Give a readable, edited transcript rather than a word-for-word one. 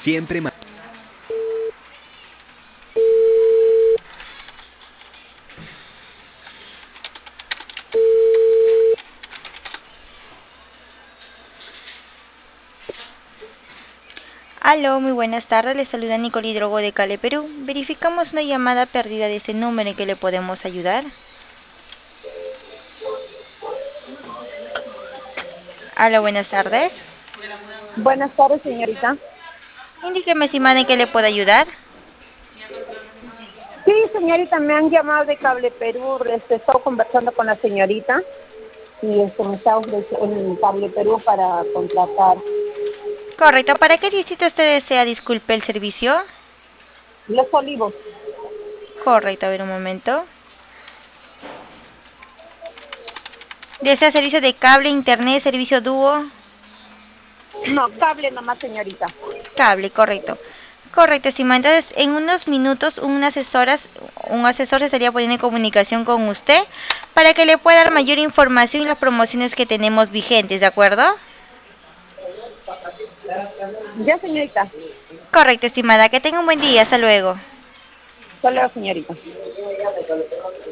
Siempre más. Aló, muy buenas tardes. Les saluda Nicole Drogo de Cali, Perú. Verificamos una llamada perdida de este número en que le podemos ayudar. Aló, buenas tardes. Buenas tardes, señorita. Indíqueme, estimada, en qué le puedo ayudar. Sí, señorita, me han llamado de Cable Perú. Estoy conversando con la señorita y me está ofreciendo en Cable Perú para contratar Correcto. ¿Para qué distrito usted desea, disculpe, el servicio? Los Olivos. Correcto, a ver un momento. ¿Desea servicio de cable, internet, servicio dúo? No, cable nomás, señorita. Cable, correcto. Correcto, estimada. Entonces, en unos minutos, un asesor se estaría poniendo en comunicación con usted para que le pueda dar mayor información y las promociones que tenemos vigentes, ¿de acuerdo? Ya, señorita. Correcto, estimada. Que tenga un buen día. Hasta luego. Hasta luego, señorita.